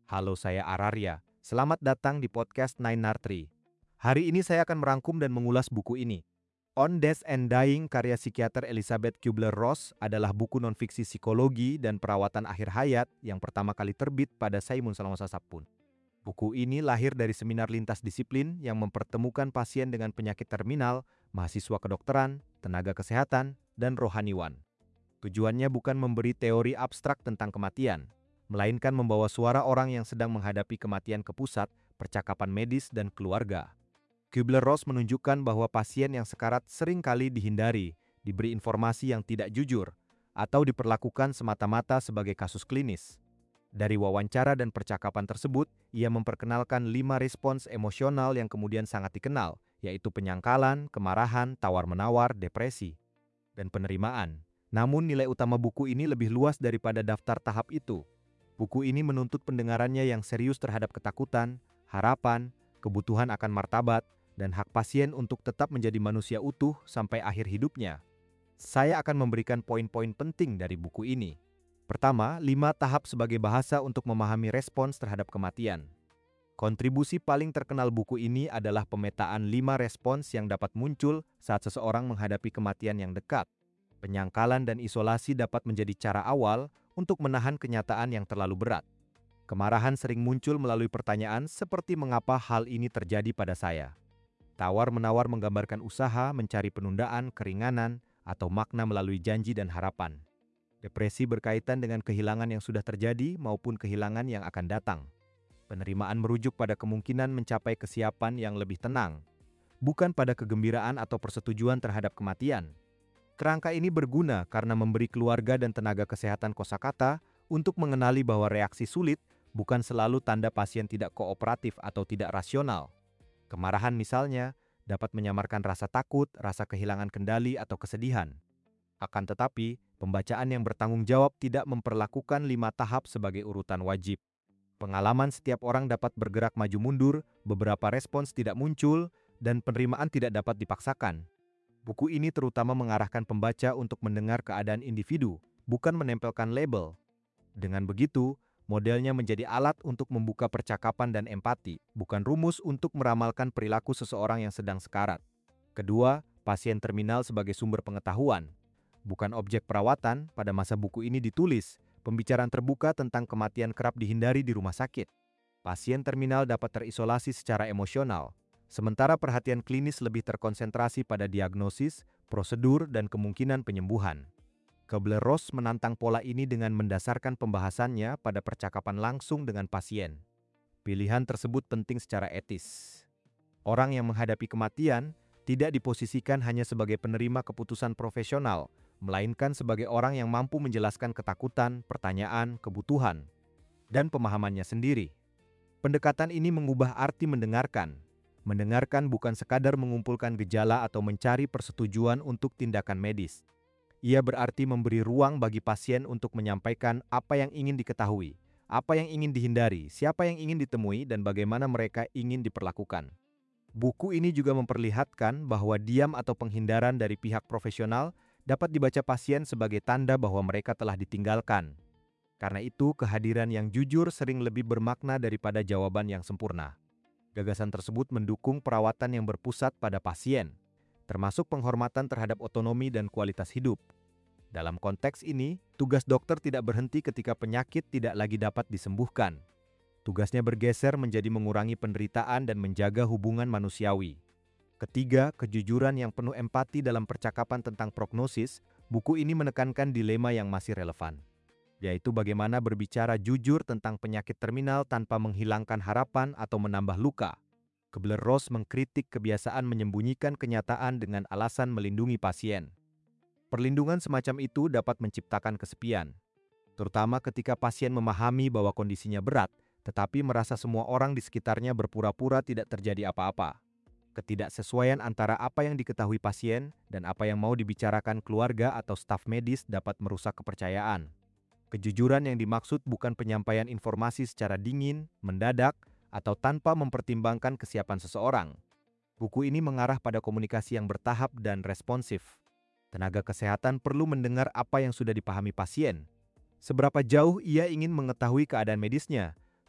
Halo, saya Araria. Selamat datang di podcast Nine Tree. Hari ini saya akan merangkum dan mengulas buku ini. On Death and Dying karya psikiater Elizabeth Kubler-Ross adalah buku nonfiksi psikologi dan perawatan akhir hayat yang pertama kali terbit pada Saimun Salawasa Sapun. Buku ini lahir dari seminar lintas disiplin yang mempertemukan pasien dengan penyakit terminal, mahasiswa kedokteran, tenaga kesehatan, dan rohaniwan. Tujuannya bukan memberi teori abstrak tentang kematian, melainkan membawa suara orang yang sedang menghadapi kematian ke pusat, percakapan medis, dan keluarga. Kubler-Ross menunjukkan bahwa pasien yang sekarat seringkali dihindari, diberi informasi yang tidak jujur, atau diperlakukan semata-mata sebagai kasus klinis. Dari wawancara dan percakapan tersebut, ia memperkenalkan 5 respons emosional yang kemudian sangat dikenal, yaitu penyangkalan, kemarahan, tawar-menawar, depresi, dan penerimaan. Namun nilai utama buku ini lebih luas daripada daftar tahap itu. Buku ini menuntut pendengarannya yang serius terhadap ketakutan, harapan, kebutuhan akan martabat, dan hak pasien untuk tetap menjadi manusia utuh sampai akhir hidupnya. Saya akan memberikan poin-poin penting dari buku ini. Pertama, 5 tahap sebagai bahasa untuk memahami respons terhadap kematian. Kontribusi paling terkenal buku ini adalah pemetaan 5 respons yang dapat muncul saat seseorang menghadapi kematian yang dekat. Penyangkalan dan isolasi dapat menjadi cara awal untuk menahan kenyataan yang terlalu berat. Kemarahan sering muncul melalui pertanyaan seperti mengapa hal ini terjadi pada saya. Tawar-menawar menggambarkan usaha mencari penundaan, keringanan, atau makna melalui janji dan harapan. Depresi berkaitan dengan kehilangan yang sudah terjadi maupun kehilangan yang akan datang. Penerimaan merujuk pada kemungkinan mencapai kesiapan yang lebih tenang, bukan pada kegembiraan atau persetujuan terhadap kematian. Kerangka ini berguna karena memberi keluarga dan tenaga kesehatan kosakata untuk mengenali bahwa reaksi sulit bukan selalu tanda pasien tidak kooperatif atau tidak rasional. Kemarahan misalnya dapat menyamarkan rasa takut, rasa kehilangan kendali, atau kesedihan. Akan tetapi, pembacaan yang bertanggung jawab tidak memperlakukan 5 tahap sebagai urutan wajib. Pengalaman setiap orang dapat bergerak maju mundur, beberapa respons tidak muncul, dan penerimaan tidak dapat dipaksakan. Buku ini terutama mengarahkan pembaca untuk mendengar keadaan individu, bukan menempelkan label. Dengan begitu, modelnya menjadi alat untuk membuka percakapan dan empati, bukan rumus untuk meramalkan perilaku seseorang yang sedang sekarat. Kedua, pasien terminal sebagai sumber pengetahuan, bukan objek perawatan. Pada masa buku ini ditulis, pembicaraan terbuka tentang kematian kerap dihindari di rumah sakit. Pasien terminal dapat terisolasi secara emosional, sementara perhatian klinis lebih terkonsentrasi pada diagnosis, prosedur, dan kemungkinan penyembuhan. Kubler-Ross menantang pola ini dengan mendasarkan pembahasannya pada percakapan langsung dengan pasien. Pilihan tersebut penting secara etis. Orang yang menghadapi kematian tidak diposisikan hanya sebagai penerima keputusan profesional, melainkan sebagai orang yang mampu menjelaskan ketakutan, pertanyaan, kebutuhan, dan pemahamannya sendiri. Pendekatan ini mengubah arti mendengarkan. Mendengarkan bukan sekadar mengumpulkan gejala atau mencari persetujuan untuk tindakan medis. Ia berarti memberi ruang bagi pasien untuk menyampaikan apa yang ingin diketahui, apa yang ingin dihindari, siapa yang ingin ditemui, dan bagaimana mereka ingin diperlakukan. Buku ini juga memperlihatkan bahwa diam atau penghindaran dari pihak profesional dapat dibaca pasien sebagai tanda bahwa mereka telah ditinggalkan. Karena itu, kehadiran yang jujur sering lebih bermakna daripada jawaban yang sempurna. Gagasan tersebut mendukung perawatan yang berpusat pada pasien, termasuk penghormatan terhadap otonomi dan kualitas hidup. Dalam konteks ini, tugas dokter tidak berhenti ketika penyakit tidak lagi dapat disembuhkan. Tugasnya bergeser menjadi mengurangi penderitaan dan menjaga hubungan manusiawi. Ketiga, kejujuran yang penuh empati dalam percakapan tentang prognosis. Buku ini menekankan dilema yang masih relevan, yaitu bagaimana berbicara jujur tentang penyakit terminal tanpa menghilangkan harapan atau menambah luka. Kubler-Ross mengkritik kebiasaan menyembunyikan kenyataan dengan alasan melindungi pasien. Perlindungan semacam itu dapat menciptakan kesepian, terutama ketika pasien memahami bahwa kondisinya berat, tetapi merasa semua orang di sekitarnya berpura-pura tidak terjadi apa-apa. Ketidaksesuaian antara apa yang diketahui pasien dan apa yang mau dibicarakan keluarga atau staf medis dapat merusak kepercayaan. Kejujuran yang dimaksud bukan penyampaian informasi secara dingin, mendadak, atau tanpa mempertimbangkan kesiapan seseorang. Buku ini mengarah pada komunikasi yang bertahap dan responsif. Tenaga kesehatan perlu mendengar apa yang sudah dipahami pasien. Seberapa jauh ia ingin mengetahui keadaan medisnya,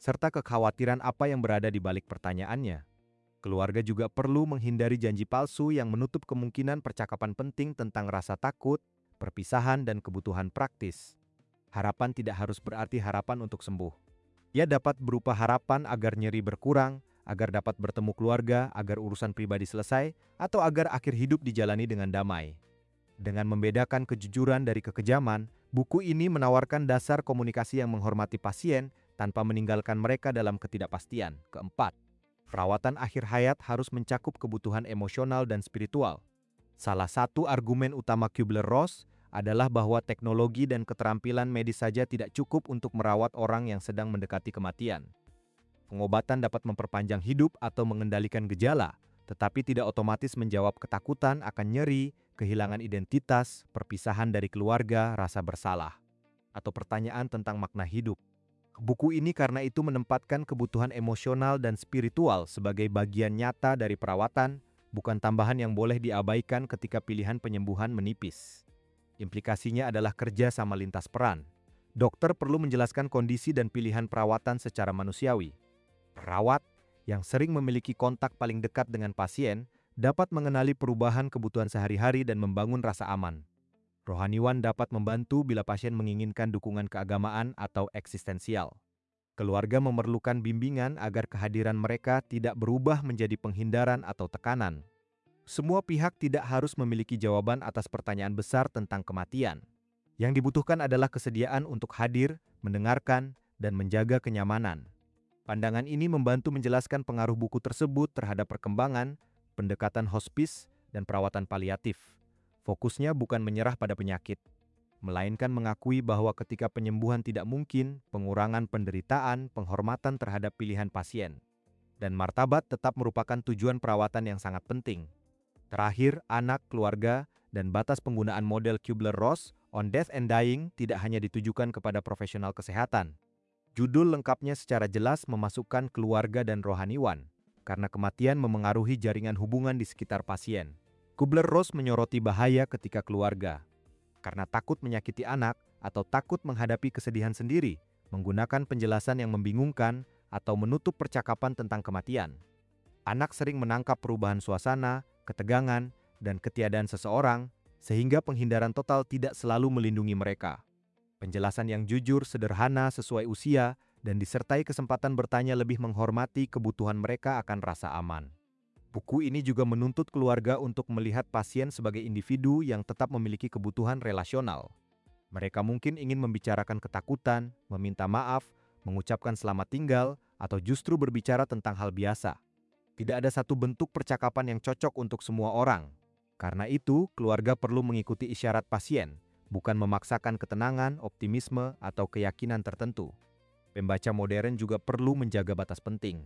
serta kekhawatiran apa yang berada di balik pertanyaannya. Keluarga juga perlu menghindari janji palsu yang menutup kemungkinan percakapan penting tentang rasa takut, perpisahan, dan kebutuhan praktis. Harapan tidak harus berarti harapan untuk sembuh. Ia dapat berupa harapan agar nyeri berkurang, agar dapat bertemu keluarga, agar urusan pribadi selesai, atau agar akhir hidup dijalani dengan damai. Dengan membedakan kejujuran dari kekejaman, buku ini menawarkan dasar komunikasi yang menghormati pasien tanpa meninggalkan mereka dalam ketidakpastian. Keempat, perawatan akhir hayat harus mencakup kebutuhan emosional dan spiritual. Salah satu argumen utama Kubler-Ross adalah bahwa teknologi dan keterampilan medis saja tidak cukup untuk merawat orang yang sedang mendekati kematian. Pengobatan dapat memperpanjang hidup atau mengendalikan gejala, tetapi tidak otomatis menjawab ketakutan akan nyeri, kehilangan identitas, perpisahan dari keluarga, rasa bersalah, atau pertanyaan tentang makna hidup. Buku ini karena itu menempatkan kebutuhan emosional dan spiritual sebagai bagian nyata dari perawatan, bukan tambahan yang boleh diabaikan ketika pilihan penyembuhan menipis. Implikasinya adalah kerja sama lintas peran. Dokter perlu menjelaskan kondisi dan pilihan perawatan secara manusiawi. Perawat yang sering memiliki kontak paling dekat dengan pasien dapat mengenali perubahan kebutuhan sehari-hari dan membangun rasa aman. Rohaniwan dapat membantu bila pasien menginginkan dukungan keagamaan atau eksistensial. Keluarga memerlukan bimbingan agar kehadiran mereka tidak berubah menjadi penghindaran atau tekanan. Semua pihak tidak harus memiliki jawaban atas pertanyaan besar tentang kematian. Yang dibutuhkan adalah kesediaan untuk hadir, mendengarkan, dan menjaga kenyamanan. Pandangan ini membantu menjelaskan pengaruh buku tersebut terhadap perkembangan, pendekatan hospis, dan perawatan paliatif. Fokusnya bukan menyerah pada penyakit, melainkan mengakui bahwa ketika penyembuhan tidak mungkin, pengurangan penderitaan, penghormatan terhadap pilihan pasien, dan martabat tetap merupakan tujuan perawatan yang sangat penting. Terakhir, anak, keluarga, dan batas penggunaan model Kubler-Ross on Death and Dying tidak hanya ditujukan kepada profesional kesehatan. Judul lengkapnya secara jelas memasukkan keluarga dan rohaniwan, karena kematian memengaruhi jaringan hubungan di sekitar pasien. Kubler-Ross menyoroti bahaya ketika keluarga, karena takut menyakiti anak atau takut menghadapi kesedihan sendiri, menggunakan penjelasan yang membingungkan atau menutup percakapan tentang kematian. Anak sering menangkap perubahan suasana, ketegangan, dan ketiadaan seseorang, sehingga penghindaran total tidak selalu melindungi mereka. Penjelasan yang jujur, sederhana, sesuai usia, dan disertai kesempatan bertanya lebih menghormati kebutuhan mereka akan rasa aman. Buku ini juga menuntut keluarga untuk melihat pasien sebagai individu yang tetap memiliki kebutuhan relasional. Mereka mungkin ingin membicarakan ketakutan, meminta maaf, mengucapkan selamat tinggal, atau justru berbicara tentang hal biasa. Tidak ada satu bentuk percakapan yang cocok untuk semua orang. Karena itu, keluarga perlu mengikuti isyarat pasien, bukan memaksakan ketenangan, optimisme, atau keyakinan tertentu. Pembaca modern juga perlu menjaga batas penting.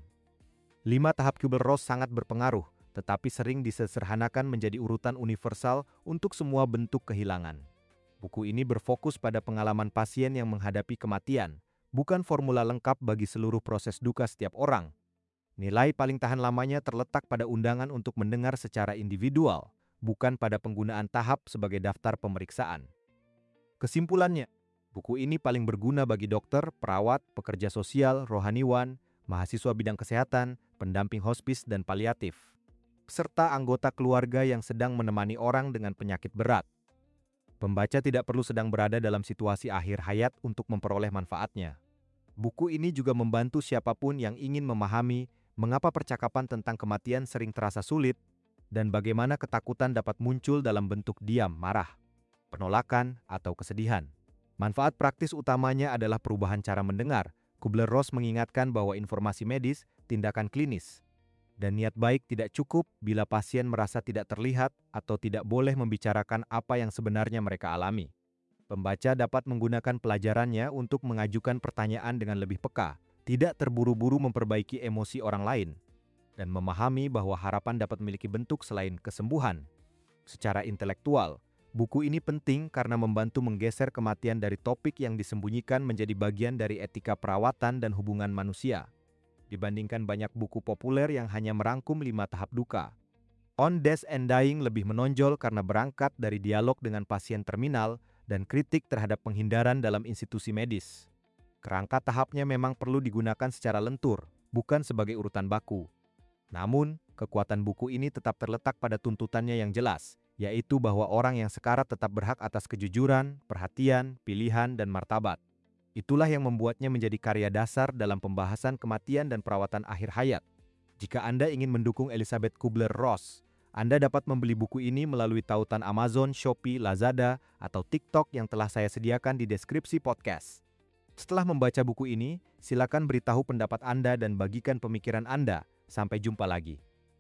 5 tahap Kubler-Ross sangat berpengaruh, tetapi sering disederhanakan menjadi urutan universal untuk semua bentuk kehilangan. Buku ini berfokus pada pengalaman pasien yang menghadapi kematian, bukan formula lengkap bagi seluruh proses duka setiap orang. Nilai paling tahan lamanya terletak pada undangan untuk mendengar secara individual, bukan pada penggunaan tahap sebagai daftar pemeriksaan. Kesimpulannya, buku ini paling berguna bagi dokter, perawat, pekerja sosial, rohaniwan, mahasiswa bidang kesehatan, pendamping hospis dan paliatif, serta anggota keluarga yang sedang menemani orang dengan penyakit berat. Pembaca tidak perlu sedang berada dalam situasi akhir hayat untuk memperoleh manfaatnya. Buku ini juga membantu siapapun yang ingin memahami mengapa percakapan tentang kematian sering terasa sulit dan bagaimana ketakutan dapat muncul dalam bentuk diam, marah, penolakan, atau kesedihan. Manfaat praktis utamanya adalah perubahan cara mendengar. Kubler-Ross mengingatkan bahwa informasi medis, tindakan klinis, dan niat baik tidak cukup bila pasien merasa tidak terlihat atau tidak boleh membicarakan apa yang sebenarnya mereka alami. Pembaca dapat menggunakan pelajarannya untuk mengajukan pertanyaan dengan lebih peka, tidak terburu-buru memperbaiki emosi orang lain, dan memahami bahwa harapan dapat memiliki bentuk selain kesembuhan. Secara intelektual, buku ini penting karena membantu menggeser kematian dari topik yang disembunyikan menjadi bagian dari etika perawatan dan hubungan manusia. Dibandingkan banyak buku populer yang hanya merangkum 5 tahap duka, On Death and Dying lebih menonjol karena berangkat dari dialog dengan pasien terminal dan kritik terhadap penghindaran dalam institusi medis. Kerangka tahapnya memang perlu digunakan secara lentur, bukan sebagai urutan baku. Namun, kekuatan buku ini tetap terletak pada tuntutannya yang jelas, yaitu bahwa orang yang sekarat tetap berhak atas kejujuran, perhatian, pilihan, dan martabat. Itulah yang membuatnya menjadi karya dasar dalam pembahasan kematian dan perawatan akhir hayat. Jika Anda ingin mendukung Elizabeth Kubler-Ross, Anda dapat membeli buku ini melalui tautan Amazon, Shopee, Lazada, atau TikTok yang telah saya sediakan di deskripsi podcast. Setelah membaca buku ini, silakan beritahu pendapat Anda dan bagikan pemikiran Anda. Sampai jumpa lagi.